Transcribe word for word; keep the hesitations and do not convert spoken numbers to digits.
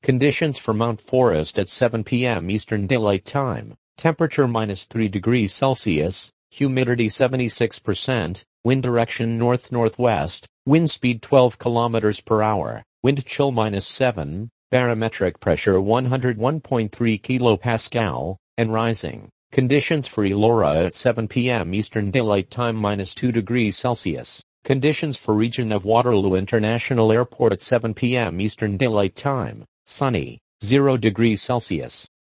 Conditions for Mount Forest at seven p m Eastern Daylight Time. Temperature minus three degrees Celsius, humidity seventy-six percent, wind direction north-northwest, wind speed twelve kilometers per hour, wind chill minus seven, barometric pressure one hundred one point three kilopascal, and rising. Conditions for Elora at seven p m Eastern Daylight Time minus two degrees Celsius. Conditions for region of Waterloo International Airport at seven p m Eastern Daylight Time. Sunny, zero degrees Celsius.